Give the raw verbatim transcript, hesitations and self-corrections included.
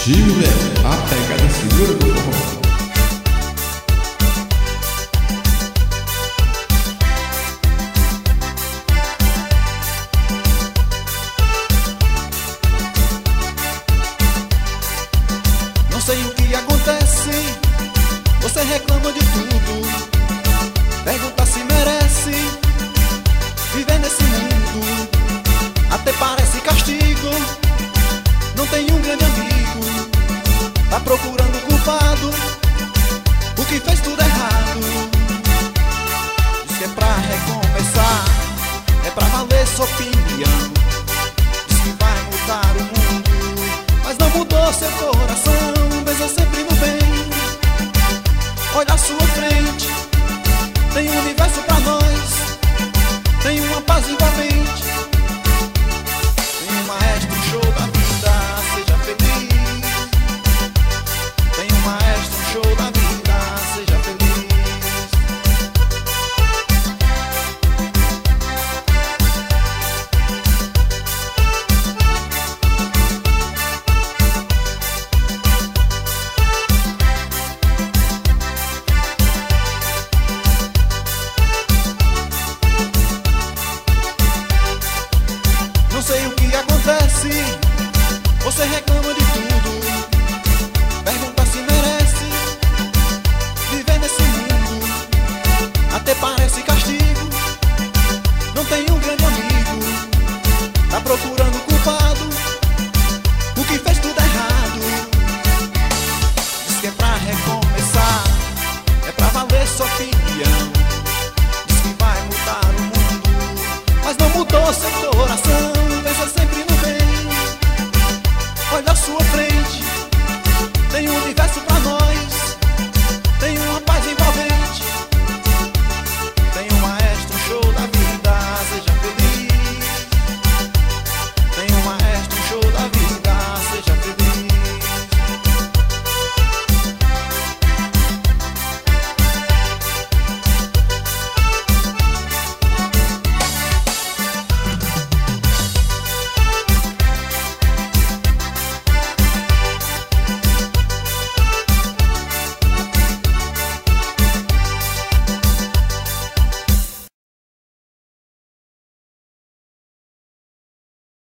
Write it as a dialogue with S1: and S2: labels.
S1: Gilberto, a pegada segura do forró.
S2: Não sei o que acontece, você reclama de tudo, pergunta se merece viver nesse mundo. Até parece castigo, não tem um grande amigo, tá procurando culpado, o que fez tudo errado. Diz que é pra recomeçar, é pra valer sua opinião. Diz que vai mudar o mundo, mas não mudou seu coração. Pensa sempre no bem, olha à sua frente, tem um universo pra nós, tem uma paz envolvente, tem um maestro, um show da vida, seja feliz. Tem um maestro, um show da vida, seja feliz. Não sei o que acontece, você reclama de tudo,